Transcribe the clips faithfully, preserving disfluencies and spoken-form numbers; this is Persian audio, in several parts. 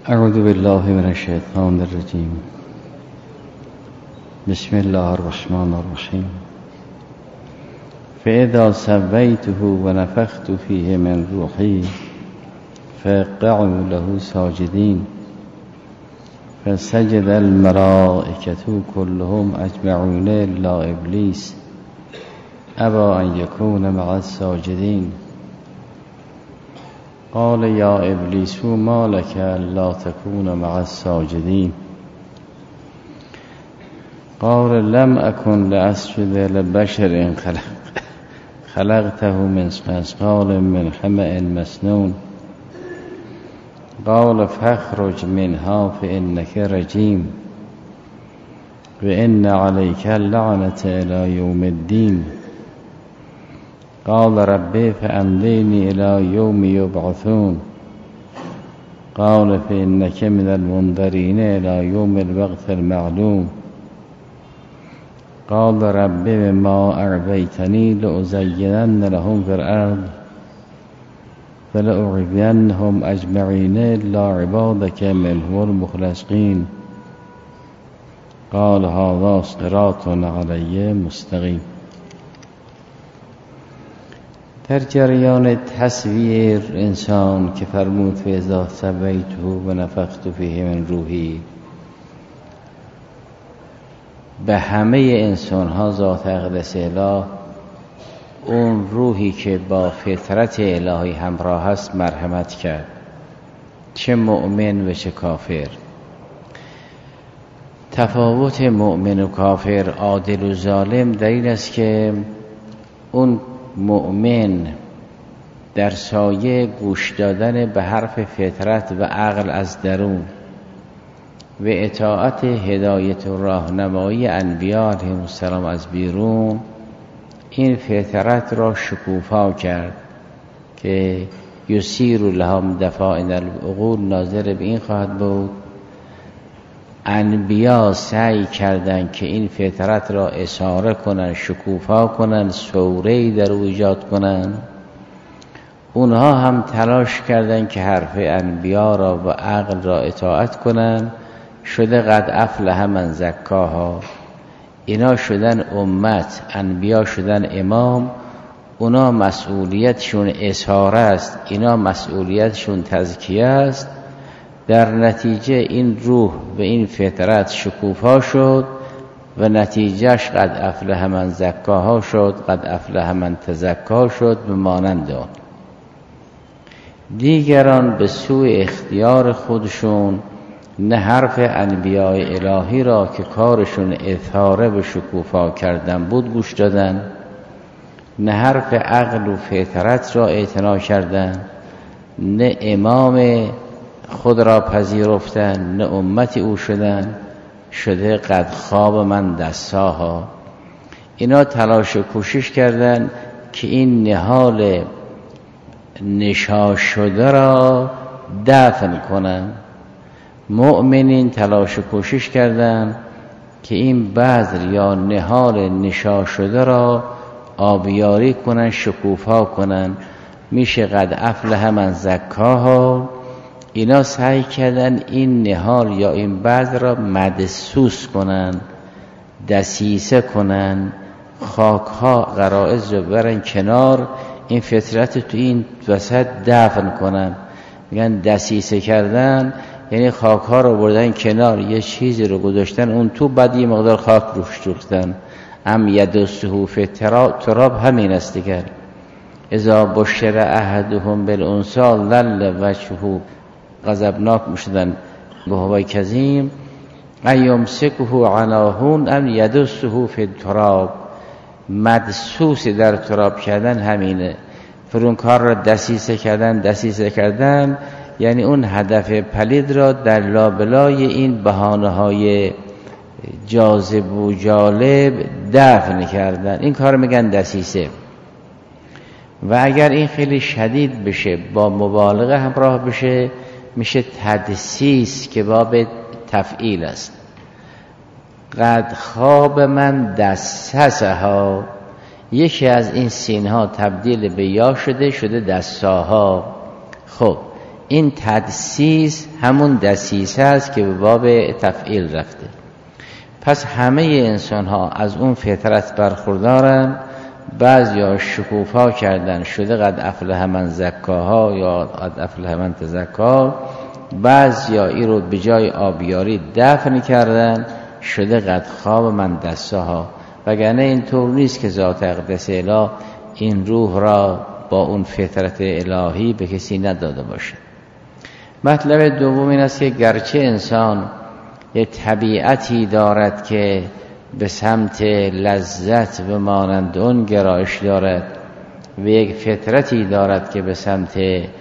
اعوذ بالله من الشیطان الرجیم. بسم الله الرحمن الرحیم. فاذا سویته و نفخت فیه من روحی فقعوا له ساجدین فسجد الملائکة كلهم اجمعون الا ابلیس ابى ان یکون مع الساجدین. قال یا ابلیس ما لك لا تكون مع الساجدین. قال لم اكن لاسجد لبشر خلق خلقته من صلصال من حمأ مسنون. قال فاخرج منها فإنك رجيم وإن عليك اللعنة إلى يوم الدين. قال ربي فأمليني إلى يوم يبعثون. قال فإنك من المنذرين إلى يوم الوقت المعلوم. قال ربي بما أغويتني لأزينن لهم في الأرض فلأغوينهم أجمعين إلا عبادك منهم المخلصين. قال هذا صراط علي مستقيم. در جریان تصویر انسان که فرمود فاذا سویته و نفخت فیه من روحی، به همه انسان ها ذات اقدس اله، اون روحی که با فطرت الهی همراه است مرحمت کرد، چه مؤمن و چه کافر. تفاوت مؤمن و کافر، عادل و ظالم در این است که اون مؤمن در سایه گوش دادن به حرف فطرت و عقل از درون و اطاعت هدایت و راهنمایی انبیاء علیهم السلام از بیرون، این فطرت را شکوفا کرد که یسیر لهم دفائن العقول ناظر به این خواهد بود. انبیا سعی کردند که این فطرت را اساره کنند، شکوفا کنند، سوره‌ای در او ایجاد کنند. اونها هم تلاش کردند که حرف انبیا را و عقل را اطاعت کنند. شده قد افلح من زکاها. اینا شدن امت، انبیا شدن امام. اونا مسئولیتشون اساره است، اینا مسئولیتشون تزکیه است. در نتیجه این روح و این فطرت شکوفا شد و نتیجهش قد افلح من زکاها شد، قد افلح من تزکا شد به مانند آن. دیگران به سوی اختیار خودشون نه حرف انبیاء الهی را که کارشون اظهاره و شکوفا کردن بود گوش دادن، نه حرف عقل و فطرت را اعتنا کردن، نه امام خود را پذیرفتن، نه امت او شدن. شده قد خواب من دستاها. اینا تلاش و کوشش کردن که این نهال نشا شده را دفن کنن. مؤمنین تلاش و کوشش کردن که این بذر یا نهال نشا شده را آبیاری کنن، شکوفا کنن. میشه قد افلح من زکاها. اینا سعی کردن این نهال یا این بذر را مدسوس کنن، دسیسه کنن، خاکها غرائز رو برن کنار، این فطرت تو این وسط دفن کنن. میگن دسیسه کردن یعنی خاکها رو بردن کنار، یه چیزی رو گذاشتن اون تو، بعد یه مقدار خاک روش ریختن. ام یدسه فی التراب همین است دیگر. اذا بشر احدهم بالانثی ظل وجهه غضبناک میشدن به هوای کظیم. ایمسکه علی هون ام یدسه فی التراب. مدسوس در تراب کردن همینه. فرون کار را دسیسه کردن دسیسه کردن یعنی اون هدف پلید را در لابلای این بهانه های جاذب و جالب دفن کردن. این کار میگن دسیسه. و اگر این خیلی شدید بشه، با مبالغه همراه بشه، میشه تدسیس که باب تفعیل است. قد خواب من دسسها. یکی از این سین ها تبدیل به یا شده شده دستاها. خب این تدسیس همون دسیسه است که به باب تفعیل رفته. پس همه انسان ها از اون فطرت برخوردارن. بعضیا شکوفا کردن شده قد افلح من زکاها یا قد افلح من تزکا، بعضیا این رو به جای آبیاری دفن کردن شده قد خواب من دساها. وگرنه این طور نیست که ذات اقدس اله این روح را با اون فطرت الهی به کسی نداده باشه. مطلب دوم این است که گرچه انسان یک طبیعتی دارد که به سمت لذت و مانند اون گرایش دارد و یک فطرتی دارد که به سمت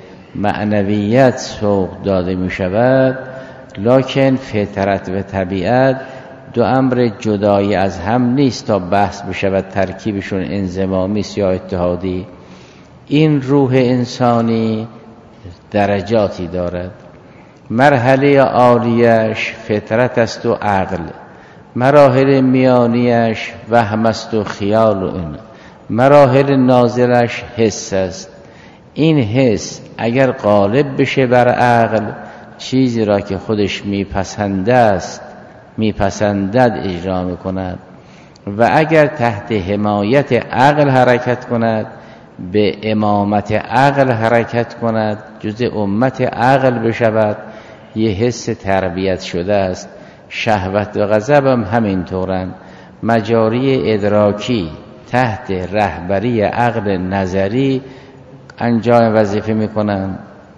معنویت سوق داده می شود، لکن فطرت و طبیعت دو امر جدایی از هم نیست تا بحث بشود ترکیبشون انضمامی است یا اتحادی. این روح انسانی درجاتی دارد. مرحله عالیش فطرت است و عقل، مراحل میانیش وهم است و خیال و این، مراحل نازلش حس است. این حس اگر غالب بشه بر عقل، چیزی را که خودش میپسنده است میپسندد اجرا میکند و اگر تحت حمایت عقل حرکت کند، به امامت عقل حرکت کند، جز امت عقل بشود، یه حس تربیت شده است. شهوت و غضب هم همینطورن، مجاری ادراکی تحت رهبری عقل نظری انجام وظیفه میکنن.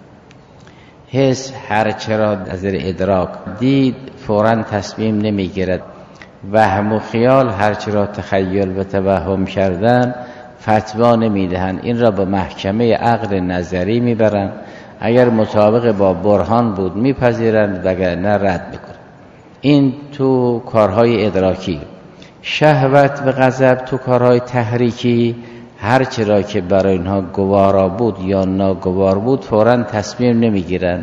حس هر چرا نظر ادراک دید فوراً تصمیم نمیگیرد. وهم و خیال هر چرا تخیل و توهم کردن فتوا نمیدهند. این را به محکمه عقل نظری میبرند. اگر مطابق با برهان بود میپذیرند، وگرنه رد میکنند. این تو کارهای ادراکی. شهوت و غضب تو کارهای تحریکی، هر چرا که برای اینها گوارا بود یا ناگوار بود فوراً تصمیم نمیگیرند.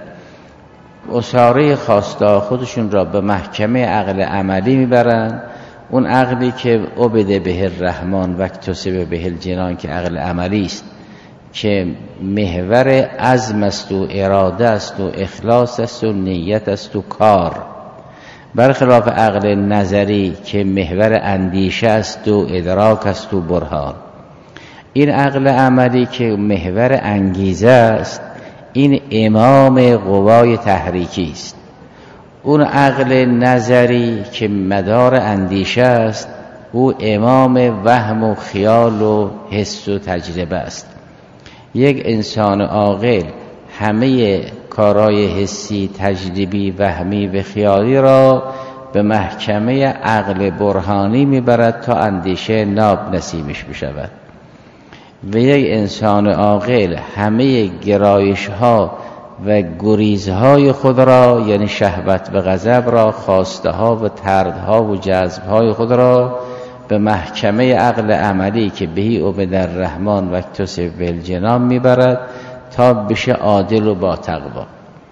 اساره خواسته خودشون را به محکمه عقل عملی میبرند. اون عقلی که عبد به الرحمن و اکتسب به الجنان، که عقل عملی است، که محور عزم است و اراده است و اخلاص است و نیت است و کار، برخلاف عقل نظری که محور اندیشه است و ادراک است و برهان. این عقل عملی که محور انگیزه است، این امام قوای تحریکی است. اون عقل نظری که مدار اندیشه است، او امام وهم و خیال و حس و تجربه است. یک انسان عاقل همه کارهای حسی، تجربی، وهمی و خیالی را به محکمه عقل برهانی میبرد تا اندیشه ناب نصیبش بشود. و یک انسان عاقل همه گرایش ها و گریزهای خود را، یعنی شهوت و غضب را، خواسته ها و طردها و جذب های خود را به محکمه عقل عملی که بهی عبد الرحمن و اکتسب به الجنان میبرد تا بشه عادل و با تقوا.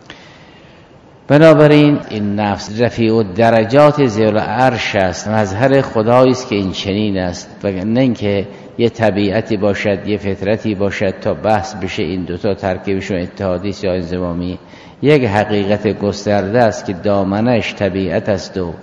بنابراین این نفس رفیع و درجات ذل عرش است، مظهر خدایی است که این چنین است، و نه اینکه یه طبیعتی باشد یه فطرتی باشد تا بحث بشه این دوتا ترکیبشون اتحادی است یا انضمامی. یک حقیقت گسترده است که دامنش طبیعت است و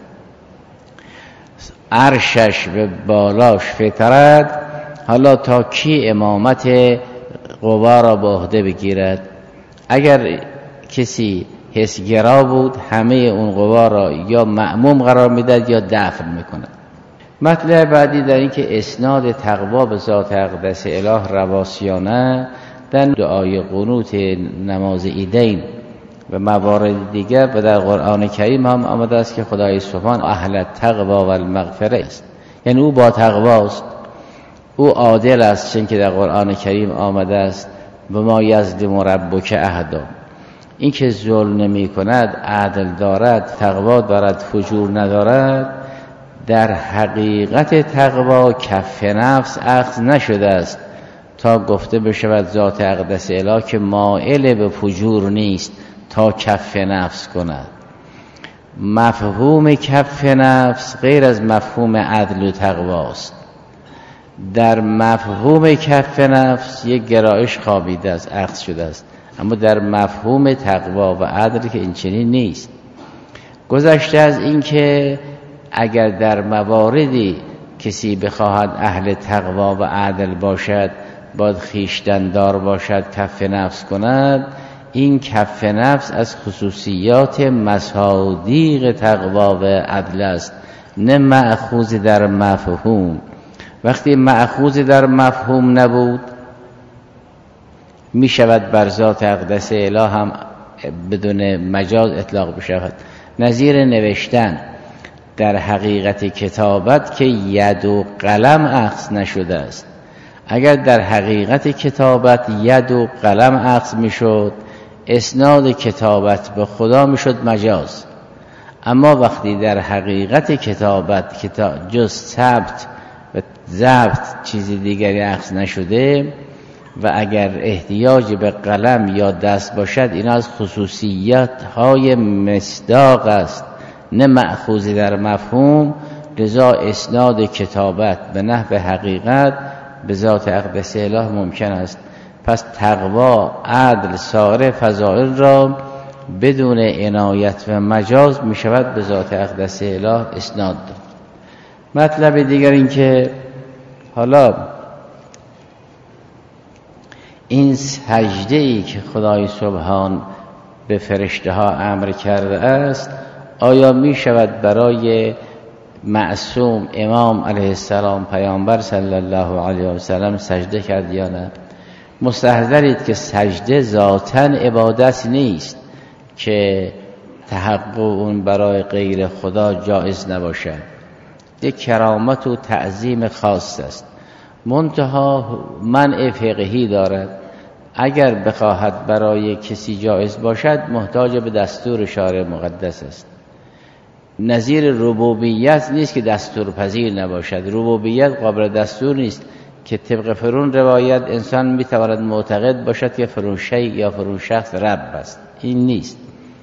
عرشش به بالاش فطرت. حالا تا کی امامت قوا را به عهده بگیرد؟ اگر کسی حسگرا بود، همه اون قوا را یا مأموم قرار میداد یا دفن میکند. مطلب بعدی در این که اسناد تقوا به ذات اقدس اله رواسیانه در دعای قنوت نماز عیدین و موارد دیگر و در قرآن کریم هم آمده است که خدای سبحان اهل التقوا و المغفره است، یعنی او با تقواست، او عادل است، چون که در قرآن کریم آمده است و ما یظلم ربک احدا. این که ظلم نمی کند، عدل دارد، تقوا دارد، فجور ندارد، در حقیقت تقوا کف نفس اخذ نشده است تا گفته بشود ذات اقدس اله که مائل به فجور نیست تا کف نفس کند. مفهوم کف نفس غیر از مفهوم عدل و تقواست. در مفهوم کف نفس یک گرایش خوابیده است، اخذ شده است. اما در مفهوم تقوا و عدل که این چنین نیست. گذشته از این که اگر در مواردی کسی بخواهد اهل تقوا و عدل باشد باید خویشتن‌دار باشد، کف نفس کند، این کف نفس از خصوصیات مصادیق تقوا و عدل است، نه مأخوذ در مفهوم. وقتی مأخوذ در مفهوم نبود می شود بر ذات اقدس اله هم بدون مجاز اطلاق بشود. نظیر نوشتن در حقیقت کتابت که ید و قلم اخذ نشده است. اگر در حقیقت کتابت ید و قلم اخذ می شد اسناد کتابت به خدا می شد مجاز. اما وقتی در حقیقت کتابت کتاب جز ثبت و ضبط چیزی دیگری اخذ نشده و اگر احتیاج به قلم یا دست باشد اینا از خصوصیات های مصداق است، نه مأخوذ در مفهوم. لذا اسناد کتابت به نحو حقیقت به ذات اقدس اله ممکن است. پس تقوا، عدل، سایر فضائل را بدون عنایت و مجاز می شود به ذات اقدس اله اسناد داد. مطلب دیگر این که حالا این سجده‌ای که خدای سبحان به فرشته ها امر کرده است آیا می شود برای معصوم امام علیه السلام پیامبر صلی الله علیه و سلم سجده کرد یا نه؟ مستحضرید که سجده ذاتاً عبادت نیست که تحقق اون برای غیر خدا جایز نباشد. یک کرامت و تعظیم خاص است، منتها منع فقهی دارد. اگر بخواهد برای کسی جایز باشد محتاج به دستور شارع مقدس است. نظیر ربوبیت نیست که دستور پذیر نباشد. ربوبیت قابل دستور نیست که طبق فرون روایت انسان میتواند معتقد باشد که فرون شیء یا فرون شخص رب است. این نیست.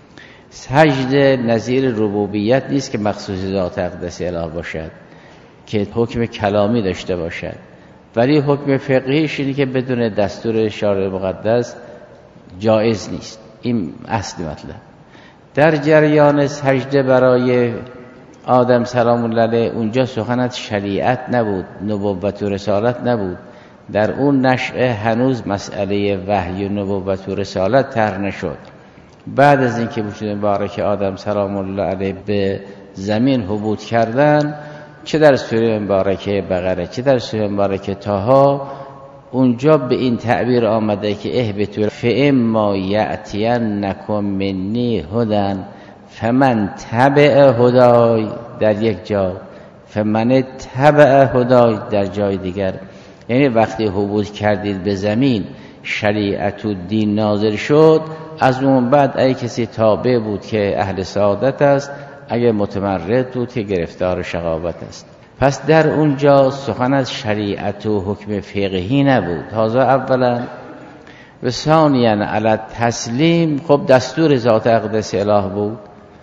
سجده نظیر ربوبیت نیست که مخصوص ذات اقدس اله باشد که حکم کلامی داشته باشد، ولی حکم فقهیش اینه که بدون دستور شارع مقدس جایز نیست. این اصل مطلب. در جریان سجده برای آدم سلام الله علیه اونجا سخن از شریعت نبود، نبوت و رسالت نبود. در اون نشأه هنوز مسئله وحی و نبوت و رسالت طرح نشد. بعد از اینکه وجود مبارک آدم سلام الله علیه به زمین هبوط کردن، چه در سوره مبارکه بقره چه در سوره مبارکه طه، اونجا به این تعبیر آمده که اهبطوا فاما یأتینکم منی هدی فمن تبع هدای در یک جا، فمن تبع هدای در جای دیگر. یعنی وقتی هبوط کردید به زمین شریعت و دین نازل شد، از اون بعد ای کسی تابع بود که اهل سعادت است، اگر متمرد بود که گرفتار شقاوت است. پس در اونجا سخن از شریعت و حکم فقهی نبود. هذا اولا. و ثانیا علی تسلیم، خب دستور ذات اقدس اله بود،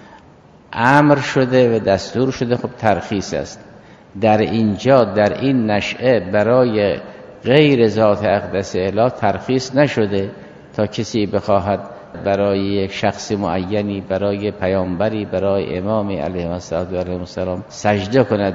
امر شده و دستور شده، خب ترخیص است. در اینجا در این نشأه برای غیر ذات اقدس اله ترخیص نشده تا کسی بخواهد برای یک شخص معینی، برای پیامبری، برای امامی علیه السلام سجده کند.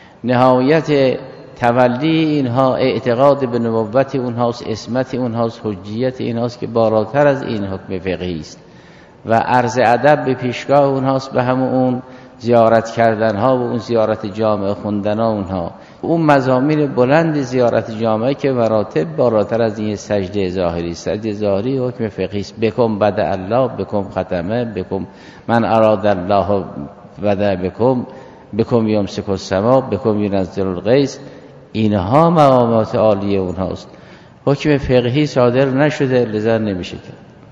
نهایت تولی اینها اعتقاد به نبوت اونهاست، عصمت اونهاست، حجیت اینهاست که بالاتر از این حکم فقهی است و عرض ادب به پیشگاه اونهاست، به همون اون زیارت کردن ها و اون زیارت جامعه خوندن ها، اونها اون مضامین بلند زیارت جامعه که مراتب بالاتر از این سجده ظاهری. سجده ظاهری حکم فقهی است. بکم بدا الله، بکم ختمه، بکم من اراد الله بدا، بکم بکم یمسک السما، بکم ینزل الغیث. اینها مقامات عالیه اونهاست. حکم فقهی صادر نشده، لذا نمیشه کرد.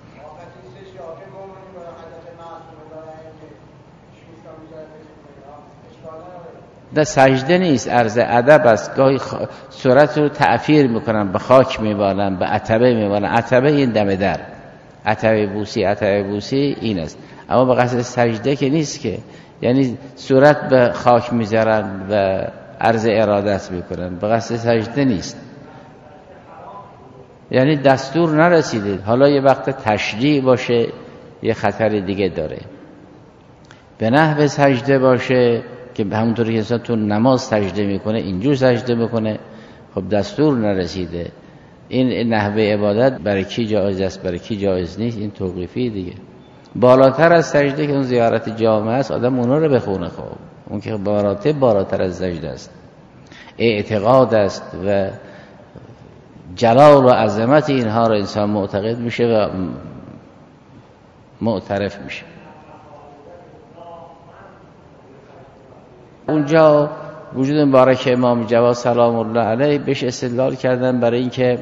در سجده نیست، عرض ادب است. گاهی خ... صورت رو تعفیر میکنن، به خاک میبالن، به عتبه میبالن. عتبه این دم در، عتبه بوسی، عتبه بوسی این است. اما به قصد سجده که نیست که، یعنی صورت به خاک میذارن و عرض ارادت میکنن، به قصد سجده نیست. یعنی دستور نرسیده. حالا یه وقت تشریع باشه یه خطر دیگه داره، به نحو سجده باشه که همونطوری که انسان تو نماز سجده میکنه اینجور سجده میکنه، خب دستور نرسیده. این نحوه عبادت برای کی جایز است برای کی جایز نیست، این توقیفی دیگه. بالاتر از سجده که اون زیارت جامعه است، آدم اونا رو بخونه، خب اون که بالاتر بالاتر از سجده است، اعتقاد است و جلال و عظمت اینها رو انسان معتقد میشه و معترف میشه. اونجا وجود مبارک امام جواد سلام الله علیه بهش استدلال کردن برای اینکه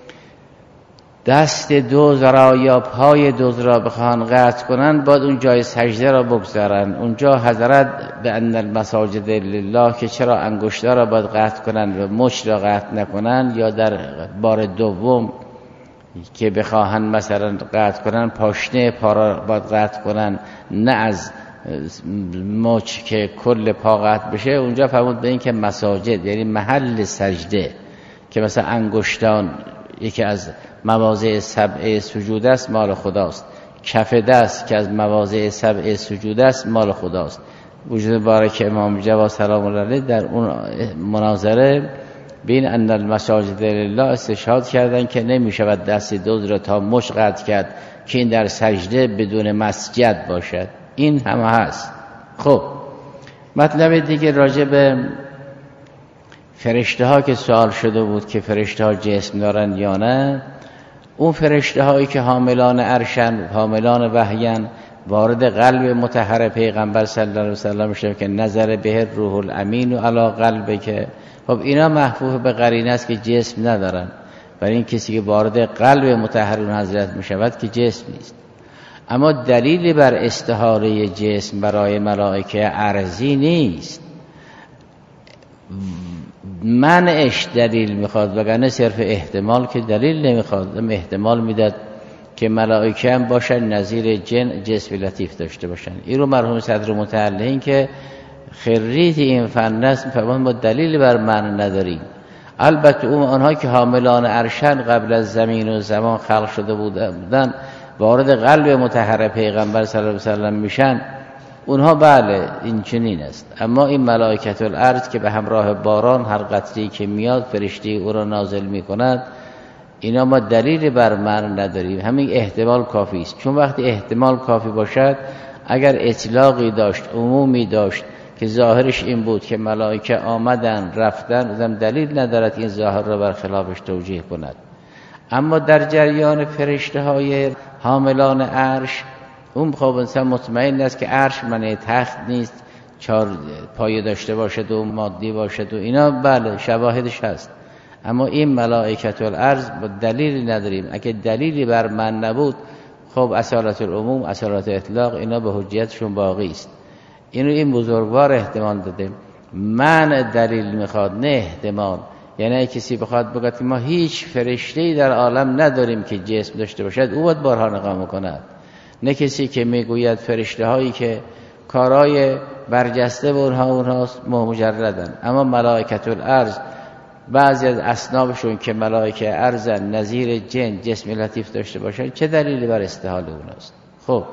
دست دزد را یا پای دزد را بخوان قطع کنن باید اون جای سجده را بگذارن. اونجا حضرت به ان المساجد لله که چرا انگشتا را باید قطع کنن و مچ را قطع نکنن، یا در بار دوم که بخواهن مثلا قطع کنن پاشنه پا را باید قطع کنن، نه از مچ که کل پا قطع بشه. اونجا فرمود به این که مساجد یعنی محل سجده که مثلا انگشتان یکی از مواضع سبع سجود است مال خداست، کف دست که از مواضع سبع سجود است مال خداست. وجود مبارک امام جواد سلام الله علیه در اون مناظره بین ان المساجد لله استشهاد کردن که نمیشود دست دزد را تا مچ قطع کرد که این در سجده بدون مسجد باشد. این هم هست. خب مطلب دیگه راجع به فرشته ها که سوال شده بود که فرشته ها جسم دارن یا نه. اون فرشته هایی که حاملان عرشن، حاملان وحیان، وارد قلب مطهر پیغمبر صلی الله علیه و سلم شده که نظر به روح الامین و علی قلبه، که خب اینا محفوظ به قرینه است که جسم ندارن. برای این کسی که وارد قلب مطهر اون حضرت می شود که جسم نیست. اما دلیلی بر استحاله جسم برای ملائکه ارضی نیست. منعش دلیل میخواد، وگرنه صرف احتمال که دلیل نمیخواد. احتمال میداد که ملائکه هم باشن نظیر جن جسم لطیف داشته باشن. این رو مرحوم صدر متعلقین که خریت این فن است میفرمایند ما دلیلی بر من نداریم. البته اون آنها که حاملان عرشن قبل از زمین و زمان خلق شده بودن وارد قلب مطهر پیغمبر صلی الله علیه و سلم میشن، اونها بله این چنین است. اما این ملائکت الارض که به همراه باران هر قطره‌ای که میاد فرشته او را نازل میکند، اینا ما دلیلی بر من نداریم. همین احتمال کافی است. چون وقتی احتمال کافی باشد، اگر اطلاقی داشت عمومی داشت که ظاهرش این بود که ملائکه آمدن رفتن، اونم دلیل ندارد این ظاهر را بر خلافش توجیه کند. اما در جریان فرشته های حاملان عرش، اون خب انسان مطمئن است که عرش معنی تخت نیست، چهار پایه داشته باشد و مادی باشد و اینا، بله شواهدش هست. اما این ملائکت الارض با دلیلی نداریم. اگه دلیلی بر من نبود، خب اصالت العموم اصالت اطلاق اینا به حجیتشون باقی است. اینو این بزرگوار احتمال داده. من دلیل میخواد نه احتمال. یعنی کسی بخواد بگه که ما هیچ فرشته‌ای در عالم نداریم که جسم داشته باشد، او باید بارها نقام کند. نه کسی که میگوید فرشته هایی که کارهای برجسته و اونها اونهاست مجردن. اما ملائکت الارض بعضی از اصنافشون که ملائکه ارضن نظیر جن جسم لطیف داشته باشن، چه دلیلی بر استحال اوناست؟ خب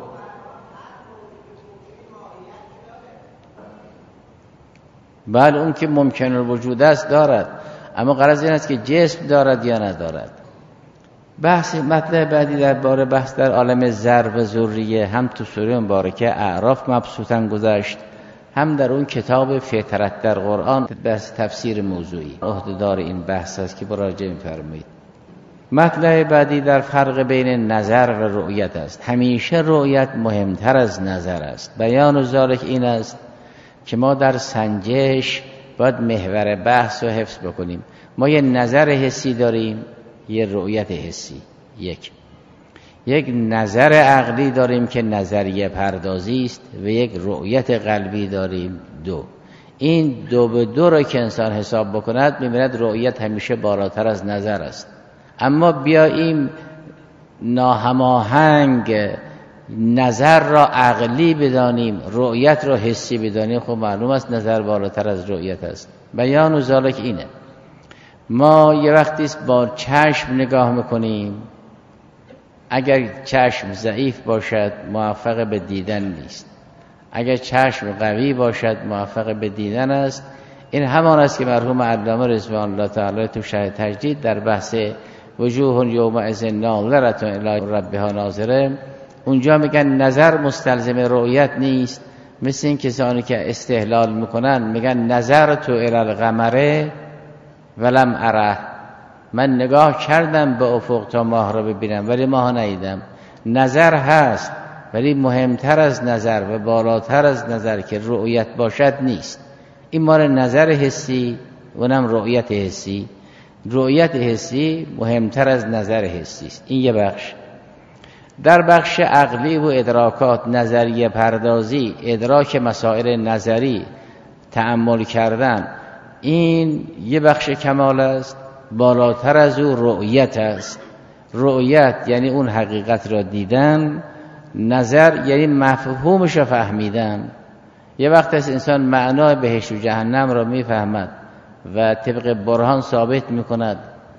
بله اون که ممکن الوجود است دارد، اما غرض این است که جسم دارد یا ندارد. بحث مطلب بعدی درباره بحث در عالم ذر و ذریه هم تو سوره مبارکه اعراف مبسوطاً گذشت، هم در اون کتاب فطرت در قرآن بحث تفسیر موضوعی عهده‌دار این بحث است که مراجعه می‌فرمایید. مطلب بعدی در فرق بین نظر و رؤیت است. همیشه رؤیت مهمتر از نظر است. بیان ذالک این است که ما در سنجش باید محور بحث رو حفظ بکنیم. ما یه نظر حسی داریم، یه رؤیت حسی، یک یک نظر عقلی داریم که نظریه پردازی است و یک رؤیت قلبی داریم، دو. این دو به دو رو که انسان حساب بکند می‌بیند رؤیت همیشه بالاتر از نظر است. اما بیاییم ناهماهنگ نظر را عقلی بدانیم، رؤیت را حسی بدانیم، خب معلوم است نظر بالاتر از رؤیت است. بیان ذالک اینه. ما یه وقتی با چشم نگاه میکنیم، اگر چشم ضعیف باشد موفق به دیدن نیست، اگر چشم قوی باشد موفق به دیدن است. این همان است که مرحوم علامه رضوان الله تعالی تو شرح تجدید در بحث وجوه یومئذ ناظرة الی ربها ناظره، اونجا میگن نظر مستلزم رؤیت نیست. مثل این کسانی که استهلال میکنن میگن نظر تو الی القمر ولم اره، من نگاه کردم به افق تا ماه را ببینم ولی ماه ندیدم. نظر هست ولی مهمتر از نظر و بالاتر از نظر که رؤیت باشد نیست. این مال نظر حسی، اونم رؤیت حسی. رؤیت حسی مهمتر از نظر حسی است. این یه بخش. در بخش عقلی و ادراکات، نظریه پردازی، ادراک مسائل نظری، تأمل کردن، این یه بخش کمال است. بالاتر از او رؤیت است. رؤیت یعنی اون حقیقت را دیدن، نظر یعنی مفهومش را فهمیدن. یه وقت از انسان معنای بهشت و جهنم را میفهمد و طبق برهان ثابت میکند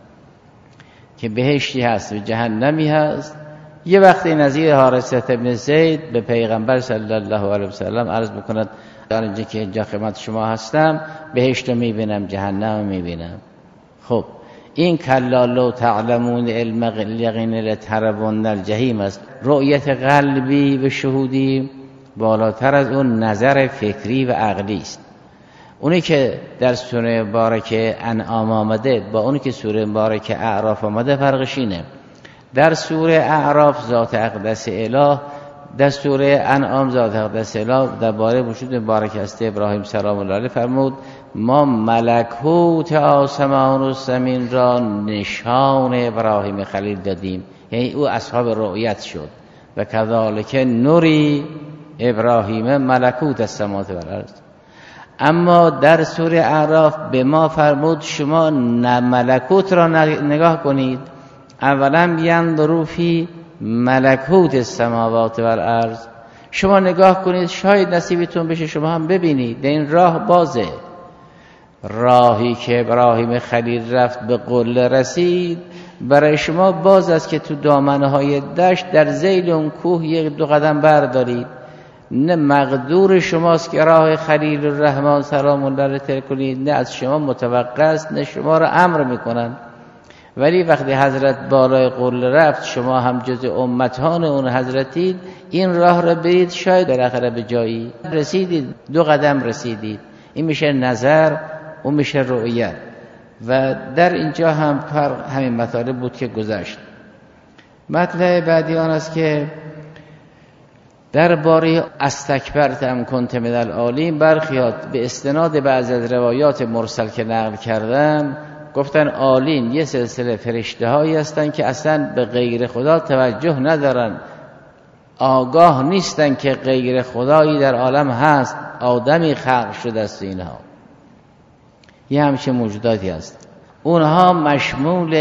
که بهشتی هست و جهنمی هست. یه وقتی نظیر حارثة ابن زید به پیغمبر صلی الله علیه و سلم عرض میکند در اینجا که اینجا خدمت شما هستم بهشت رو میبینم، جهنم رو میبینم. خب این کلا لو تعلمون علم الیقین لترون الجحیم است. رؤیت قلبی و شهودی بالاتر از اون نظر فکری و عقلی است. اونی که در سوره مبارکه انعام آمده با اونی که سوره مبارکه اعراف آمده فرقش اینه. در سوره اعراف ذات اقدس اله، در سوره انعام ذات اقدس اله درباره وجود مبارک است ابراهیم سلام الله علیه فرمود ما ملکوت آسمان و زمین را نشان ابراهیم خلیل دادیم، یعنی او اصحاب رؤیت شد. و کذالک نوری ابراهیم ملکوت السماوات و الارض. اما در سوره اعراف به ما فرمود شما نه ملکوت را نگاه کنید، اولا ینظروا فی ملکوت السماوات و الارض، شما نگاه کنید شاید نصیبتون بشه شما هم ببینید. این راه بازه، راهی که ابراهیم خلیل رفت به قله رسید برای شما باز است که تو دامنه های دشت در ذیل اون کوه یک دو قدم بردارید. نه مقدور شماست که راه خلیل الرحمن سلام الله علیه طی کنید، نه از شما متوقع است، نه شما را امر میکنن. ولی وقتی حضرت بالای قله رفت شما هم جز امتان اون حضرتید، این راه را برید شاید بالاخره به جایی رسیدید، دو قدم رسیدید. این میشه نظر، اون میشه رؤیت. و در اینجا هم پر همین مطالب بود که گذشت. مطلب بعدی آن است که درباره استکبرتم کنت من العالین برخیات به استناد بعض از روایات مرسل که نقل کردم گفتن عالین یه سلسله فرشته هایی هستن که اصلا به غیر خدا توجه ندارن، آگاه نیستن که غیر خدایی در عالم هست، آدمی خلق شده است. اینها یه همچه موجوداتی هست. اونها مشمول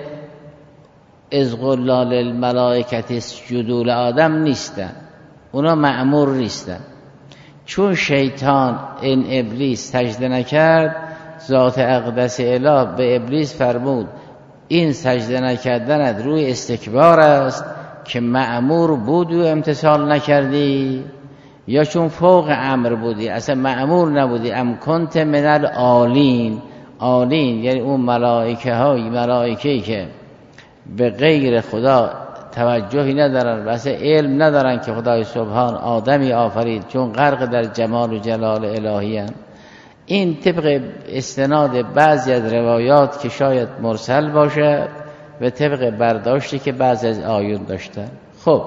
از غلال الملائکت اسجدوا لآدم نیستن، اونا مأمور نیستن. چون شیطان این ابلیس سجده نکرد، ذات اقدس اله به ابلیس فرمود این سجده نکردنت روی استکبار است که مأمور بود و امتثال نکردی، یا چون فوق امر بودی اصلا مأمور نبودی. ام کنت من العالین، عالین یعنی اون ملائکه های ملائکه‌ای که به غیر خدا توجهی ندارن و اصلا علم ندارن که خدای سبحان آدمی آفرید، چون غرق در جمال و جلال الهی هستند. این طبق استناد بعضی از روایات که شاید مرسل باشه و طبق برداشتی که بعضی از آیون داشتن. خب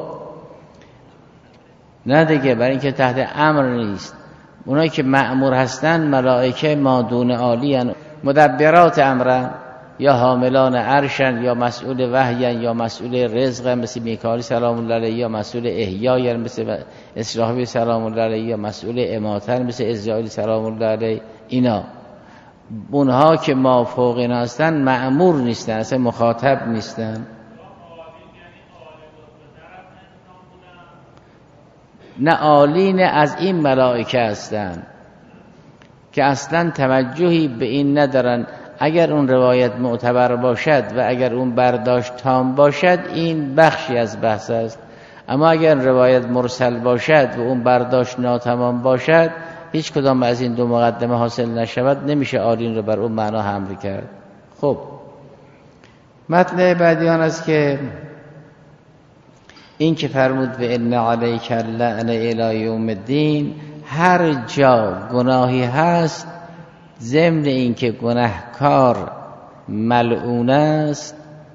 نه دیگه، برای اینکه تحت امر نیست. اونایی که مأمور هستن ملائکه مادون عالیان، مدبرات امرن، یا حاملان عرشن، یا مسئول وحیان، یا مسئول رزقن مثل میکائیل سلام الله علیه، یا مسئول احیای مثل اسرافیل سلام الله علیه، یا مسئول اماتن مثل عزرائیل سلام الله علیه. اینا اونها که ما فوق اینا هستن مأمور نیستن، اصلا مخاطب نیستن. نه عالین از این ملائکه هستن که اصلا توجهی به این ندارن. اگر اون روایت معتبر باشد و اگر اون برداشت تام باشد این بخشی از بحث است. اما اگر روایت مرسل باشد و اون برداشت ناتمام باشد هیچ کدام از این دو مقدمه حاصل نشود، نمیشه آرین رو بر اون معنا حمل کرد. خب مطلب بعدی آن است که این که فرمود و ان علیک اللعنه الی یوم الدین، هر جا گناهی هست ضمن این که گناهکار ملعون است،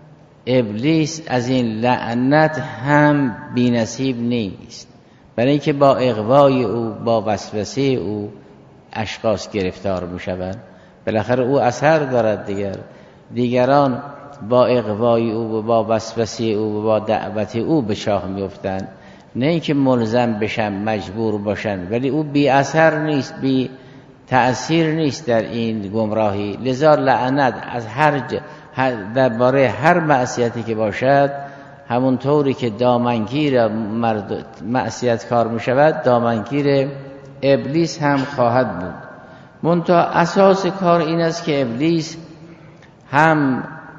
ابلیس از این لعنت هم بی‌نصیب نیست، برای اینکه با اغوای او، با وسوسه او اشخاص گرفتار میشوند. بالاخره او اثر دارد دیگر دیگران با اغوای او و با وسوسه او و با دعوت او به شاه میافتند، نه اینکه ملزم بشن مجبور باشن، ولی او بی اثر نیست، بی تأثیر نیست در این گمراهی. لذا لعنت از هر ج... درباره هر معصیتی که باشد، همون طوری که دامنگیر مرد... معصیت کار می شود، دامنگیر ابلیس هم خواهد بود. منتها اساس کار این است که ابلیس هم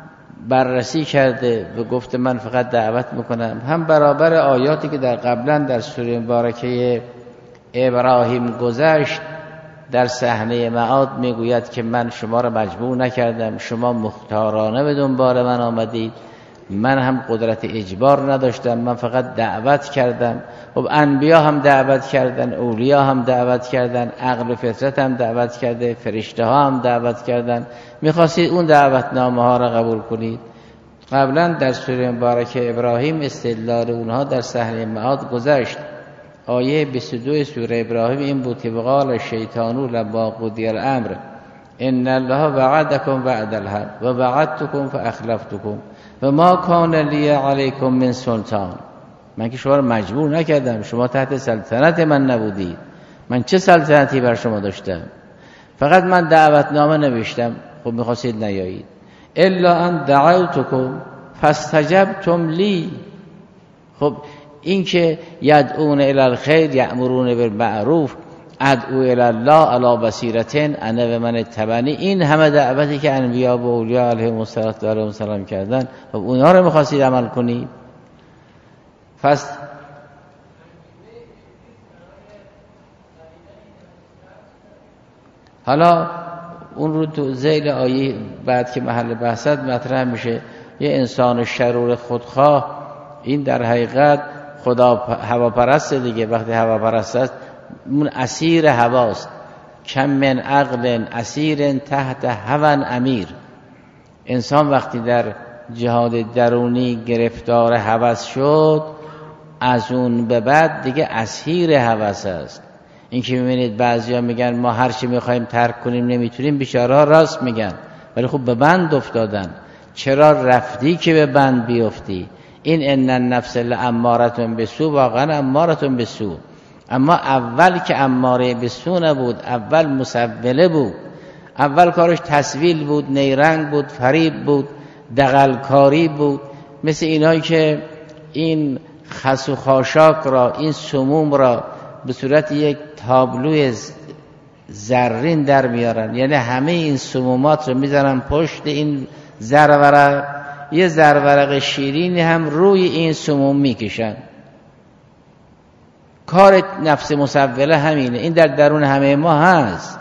بررسی کرده و گفته من فقط دعوت میکنم، هم برابر آیاتی که در قبلا در سوره مبارکه ابراهیم گذشت در صحنه معاد میگوید که من شما را مجبور نکردم، شما مختارانه به دنبال من آمدید، من هم قدرت اجبار نداشتم، من فقط دعوت کردم. خب انبیا هم دعوت کردن، اولیا هم دعوت کردن، عقل و فطرت هم دعوت کرده، فرشته ها هم دعوت کردن، میخواستید اون دعوتنامه ها را قبول کنید. قبلا در سوره مبارکه ابراهیم استدلال اونها در صحنه معاد گذشت. آیه بیست و دو سوره ابراهیم این بود که وقال الشیطان لما قضی الامر ان الله وعدکم وعد الحق و وعدتکم فاخلفتکم و ما کان لی علیکم من سلطان. من که شما رو مجبور نکردم، شما تحت سلطنت من نبودید، من چه سلطنتی بر شما داشتم؟ فقط من دعوتنامه نوشتم، خب میخواستید نیایید. الا ان دعوتکم فاستجبتم لی. خب این که یدعون الی الخیر یأمرون بالمعروف ادعو الی الله علی بصیرة انا و من اتبعنی، این همه دعوتی که انبیا و اولیا علیهم السلام کردن، خب اونها رو می‌خواستید عمل کنید. پس حالا اون رو تو ذیل آیه بعد که محل بحثت مطرح میشه، یه انسان شرور خودخواه این در حقیقت خدا هواپرست دیگه. وقتی هواپرست است اون اسیر هواست. کم من عقل اسیر تحت هوا امیر. انسان وقتی در جهاد درونی گرفتار هوس شد، از اون به بعد دیگه اسیر هوس است. این که میبینید بعضیا میگن ما هر چی میخوایم ترک کنیم نمیتونیم، بیچاره‌ها راست میگن، ولی خب به بند افتادن. چرا رفتی که به بند بیفتی؟ این ان النفس لاماره بالسوء، واقعا اماره بالسوء، اما اول که اماره بالسوء نبود، اول مسوله بود، اول کارش تسویل بود، نیرنگ بود، فریب بود، دغلکاری بود، مثل اینایی که این خس و خاشاک را، این سموم را به صورت یک تابلوی زرین در میارن، یعنی همه این سمومات رو میذارن پشت این زرورق، یه زرورق شیرینی هم روی این سموم میکشن. کار نفس مسوله همینه، این در درون همه ما هست.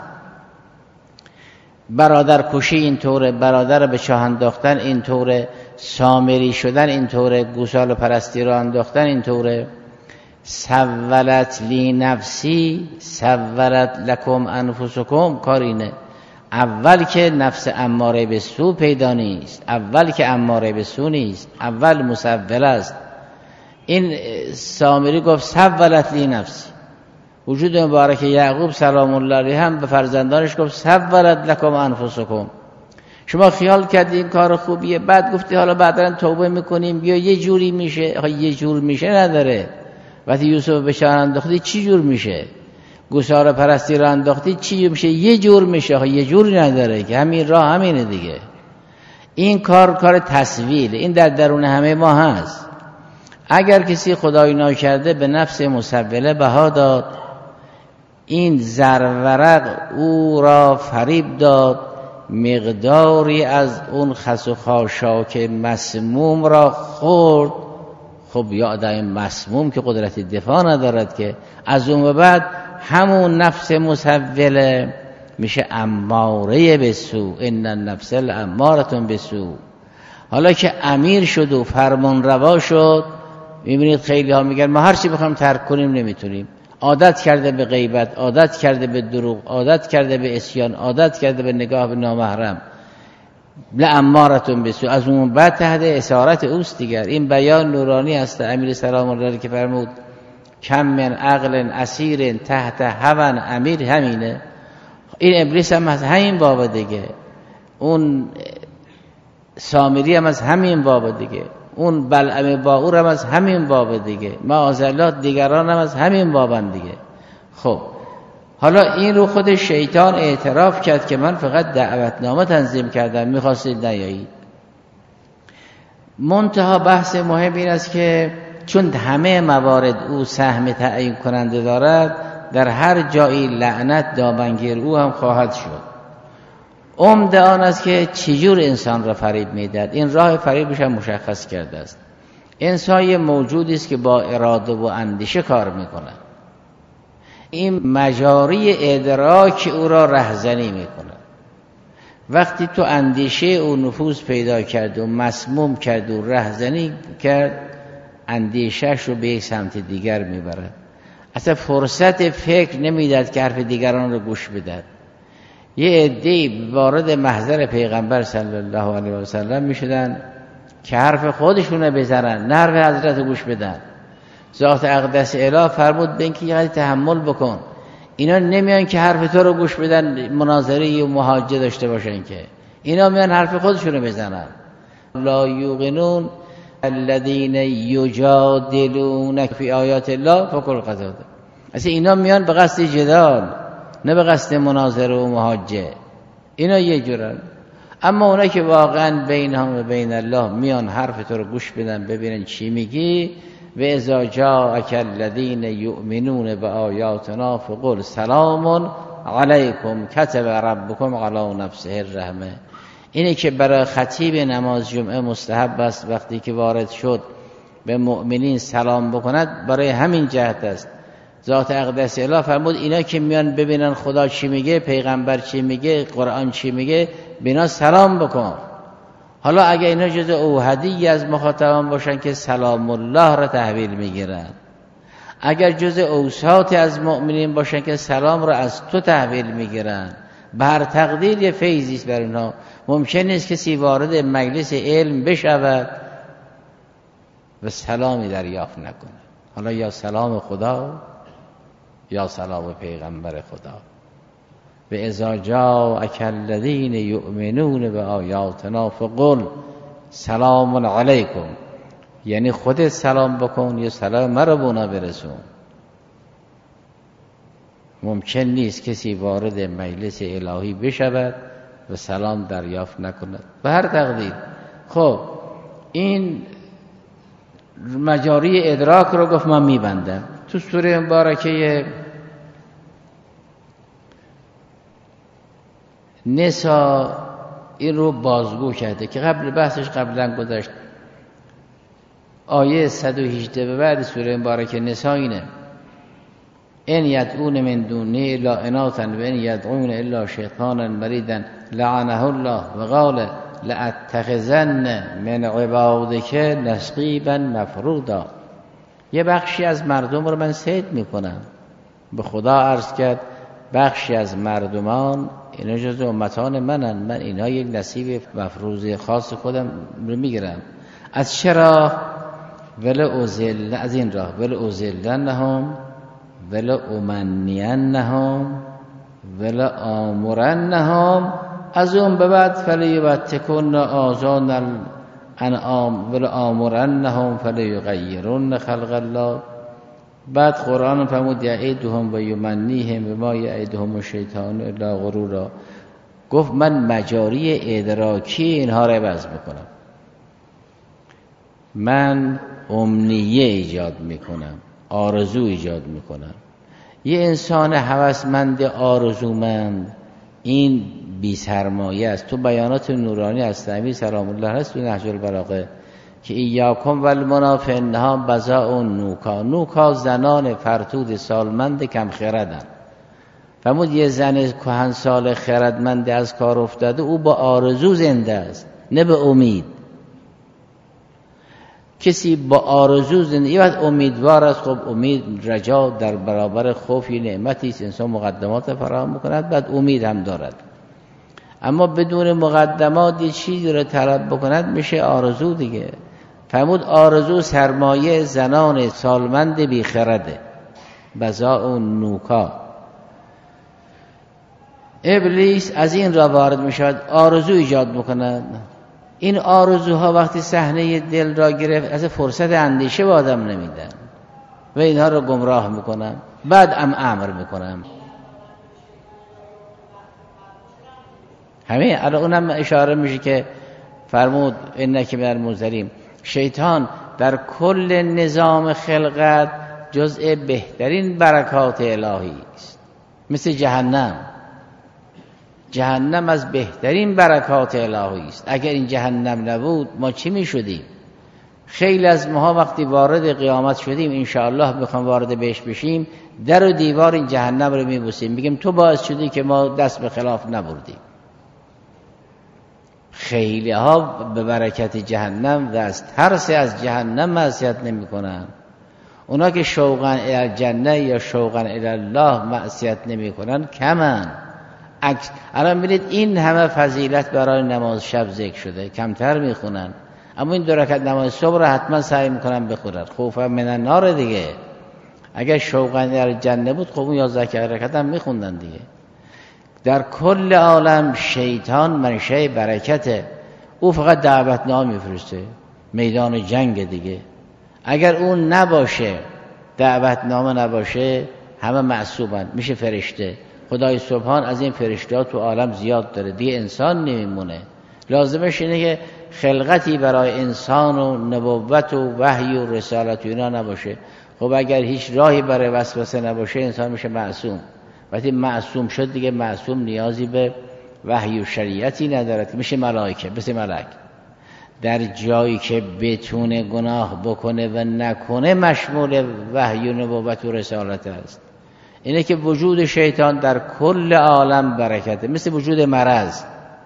برادر کشی اینطوره، برادر به چاه انداختن اینطوره، سامری شدن اینطوره، گوساله پرستی را انداختن اینطوره. سولت لی نفسی سولت لکم انفسکم، کار اینه. اول که نفس اماره به سو پیدا نیست، اول که اماره به سو نیست، اول مسول است. این سامری گفت سولت لی نفسی. وجود مبارک یعقوب سلام الله علیه هم به فرزندانش گفت سولت لکم انفسکم. شما خیال کردی این کار خوبیه، بعد گفتی حالا بعدا توبه میکنیم بیا یه جوری میشه. آخه یه جور میشه نداره. وقتی یوسف به چاه انداختی چی جور میشه؟ گوساله پرستی را انداختی چی جور میشه؟ یه جور میشه. آخه یه جوری نداره که، همین راه همینه دیگه. این کار کار تسویل، این در درون همه ما هست. اگر کسی خدای ناکرده به نفس مسوله بها داد، این زرورق او را فریب داد مقداری از اون خس و خاشاک مسموم را خورد، خب یا آدم مسموم که قدرت دفاع ندارد که، از اون به بعد همون نفس مسوله میشه اماره به سو، ان النفس لاماره بالسوء. حالا که امیر شد و فرمان روا شد، میبینید خیلی ها میگن ما هر چی بخوایم ترک کنیم نمیتونیم، عادت کرده به غیبت، عادت کرده به دروغ، عادت کرده به عصیان، عادت کرده به نگاه به نامحرم. لاماره بالسوء، از اون بعد تحت اسارت اوست دیگر. این بیان نورانی است امیر سلام الله علیه که فرمود کم من عقل اسیر تحت هوى امیر، همینه. این ابلیس هم از همین باب دیگه، اون سامری هم از همین باب دیگه، اون بلعم باعور هم از همین باب دیگه، معاذالله دیگران هم از همین بابن دیگه. خب حالا این رو خود شیطان اعتراف کرد که من فقط دعوتنامه تنظیم کردم، میخواستید نیایید. منتها بحث مهم این است که چون همه موارد او سهم تعیین کننده دارد، در هر جایی لعنت دامنگیر او هم خواهد شد. عمده آن است که چجور انسان را فریب میدهد. این راه فریبش هم مشخص کرده است. انسان یه موجودی است که با اراده و اندیشه کار میکنه. این مجاری ادراک او را رهزنی میکنه. وقتی تو اندیشه او نفوذ پیدا کرد و مسموم کرد و رهزنی کرد، اندیشهش رو به یک سمت دیگر میبرد. اصلا فرصت فکر نمیداد که حرف دیگران رو گوش بدهد. یه عده‌ای وارد محضر پیغمبر صلی الله علیه و سلم میشدن که حرف خودشون رو بزنن، نه حرف حضرت گوش بدن. ذات اقدس اله فرمود به اینکه یه تحمل بکن، اینا نمیان که حرف تو رو گوش بدن، مناظره و محاجه داشته باشن، که اینا میان حرف خودشون رو بزنن. لا یوقنون الذین یجادلون فی آیات الله فکل قضاده. اصلا اینا میان به قصد جدال، نه به قصد مناظره و محاجه. اینا یه جورن. اما اونا که واقعا بینهم و بین الله میان حرف تو رو گوش بدن، ببینن چی میگی. و اذا جاءک الذین یؤمنون بآیاتنا فقل سلام علیکم کتب ربکم علی نفسه الرحمه. اینه که برای خطیب نماز جمعه مستحب است وقتی که وارد شد به مؤمنین سلام بکند، برای همین جهت است. ذات اقدس اله فرمود اینا که میان ببینن خدا چی میگه، پیغمبر چی میگه، قرآن چی میگه، بینا سلام بکن. حالا اگه اینا جز اوحدی از مخاطبان باشن که سلام الله را تحویل میگیرن، اگر جز اوساط از مؤمنین باشن که سلام را از تو تحویل میگیرن، بر تقدیر یه فیضی است بر اونها. ممکن نیست کسی وارد مجلس علم بشود و سلامی دریافت نکنه. حالا یا سلام خدا یا سلام پیغمبر خدا. و اذا جاءک الذین یؤمنون بآیاتنا فقل سلام علیکم، یعنی خودت سلام بکن یا سلام مرا به اونا برسون. ممکن نیست کسی وارد مجلس الهی بشود و سلام دریافت نکند به هر تقدیر. خب این مجاری ادراک رو گفت من میبندم. تو سوره مبارکه نساء این رو بازگو کرده که قبل بحثش قبلا گذشت. آیه صد و هجده به بعد سوره مبارکه نساء اینه: ان یدعون من دونه الا اناثا و ان یدعون الا شیطانا مریدا لعنه الله و قال لاتخذن من عبادک نصیبا مفروضا. یه بخشی از مردم رو من صید میکنم. به خدا عرض کرد بخشی از مردمان اینا جز امتان منن، من اینا یک نصیب مفروض خاص خودم رو میگیرم. از چرا؟ ولا اوزل، از این راه ولا اوزلنهم ولا امنینهم ولا آمرنهم. از اون به بعد فلیبتکن آذان الانعام ولا آمرنهم فلیغیرن خلق الله. بعد قرآن فرمود یعیدهم و یمنیهم بما یعیدهم الشیطان الا غرورا. گفت من مجاری ادراکی اینها را عوض میکنم، من امنیه ایجاد میکنم، آرزو ایجاد میکنم. یه انسان هوسمند آرزومند این بی سرمایه است. تو بیانات نورانی از نبی سلام الله هست تو نهج البلاغه که ایاکم والمنافع انها بزاء نوکا. نوکا زنان فرتود سالمند کم خردن. فرمود یه زن کهن سال خردمند از کار افتاده او با آرزو زنده است نه به امید. کسی با آرزو زنده یه وقت امیدوار است، خب امید رجا در برابر خوف یه نعمتی است، انسان مقدمات فراهم میکند بعد امید هم دارد. اما بدون مقدمات یه چیزی رو طلب بکند میشه آرزو دیگه. فرمود آرزو سرمایه زنان سالمند بی خرده، بزاء نوکا. ابلیس از این را وارد میشود، آرزو ایجاد میکند. این آرزوها وقتی صحنه دل را گرفت از فرصت اندیشه به آدم نمیدن و اینها را گمراه میکنن، بعد ام امر میکنن. همین الان اونم اشاره میشه که فرمود انک من المنذرین. شیطان در کل نظام خلقت جزء بهترین برکات الهی است، مثل جهنم. جهنم از بهترین برکات الهی است. اگر این جهنم نبود ما چی می شدیم؟ خیلی از ماها وقتی وارد قیامت شدیم انشاءالله بخوام وارد بهش بشیم در و دیوار این جهنم رو می بوسیم، میگیم تو باعث شدی که ما دست به خلاف نبردیم. خیلی ها به برکت جهنم و از ترس از جهنم معصیت نمی کنن. اونا که شوقا الی الجنه یا شوقا الی الله معصیت نمی کنن کمن. الان ببینید این همه فضیلت برای نماز شب ذکر شده، کمتر میخونن. اما این دو رکعت نماز صبح رو حتما سعی میکنن بخونن، خوفا من النار دیگه. اگر شوقا الی الجنه بود خب اون یازده رکعت هم میخوندن دیگه. در کل عالم شیطان منشأ برکته، او فقط دعوتنامه میفرسته، میدان جنگ دیگه. اگر اون نباشه، دعوتنامه نباشه، همه معصومن، میشه فرشته. خدای سبحان از این فرشته ها تو عالم زیاد داره، دیگه انسان نمیمونه. لازمش اینه که خلقتی برای انسان و نبوت و وحی و رسالت و اینا نباشه. خب اگر هیچ راهی برای وسوسه نباشه انسان میشه معصوم. وقتی معصوم شد دیگه معصوم نیازی به وحی و شریعتی ندارد، میشه ملائکه، مثل ملک. در جایی که بتونه گناه بکنه و نکنه مشمول وحی و نبوت و رسالت است. اینه که وجود شیطان در کل عالم برکته، مثل وجود مرض.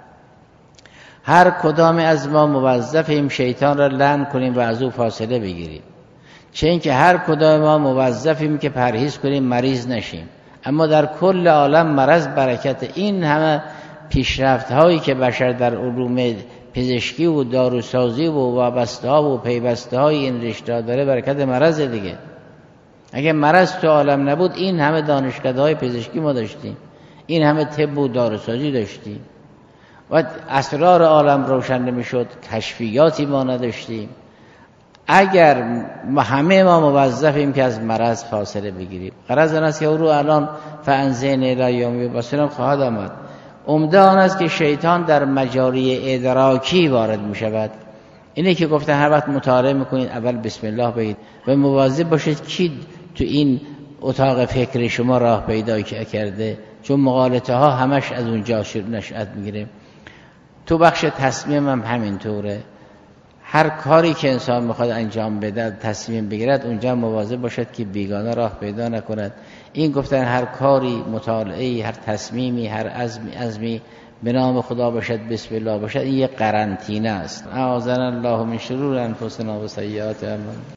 هر کدام از ما موظفیم شیطان را لعن کنیم و از او فاصله بگیریم، چه اینکه هر کدام ما موظفیم که پرهیز کنیم مریض نشیم. اما در کل عالم مرض برکته. این همه پیشرفت هایی که بشر در علوم پزشکی و داروسازی و وابسته ها و پیوسته های این رشته داره برکت مرض دیگه. اگه مرض تو عالم نبود این همه دانشکده های پزشکی ما داشتیم، این همه طب و داروسازی داشتیم و اسرار عالم روشن نمیشد، کشفیاتی ما نداشتیم. اگر ما همه ما موظفیم که از مرض فاصله بگیریم. غرض آن است که او رو الان فانظرنی الی یوم یبعثون خواهد آمد. عمده آن است که شیطان در مجاری ادراکی وارد می شود. اینه که گفتن هر وقت مطالعه میکنید اول بسم الله بگید و مواظب باشید کی تو این اتاق فکر شما راه پیدا کرده، چون مغالطه ها همش از اونجا نشأت میگیره. تو بخش تصمیم هم همینطوره. هر کاری که انسان میخواد انجام بده تصمیم بگیرد اونجا مواظب باشد که بیگانه راه پیدا نکند. این گفتن هر کاری، مطالعه‌ای، هر تصمیمی، هر عزمی عزمی به نام خدا باشد، بسم الله باشد، این یک قرنطینه است. اعاذنا الله من شرور انفسنا و سیئات اعمالنا.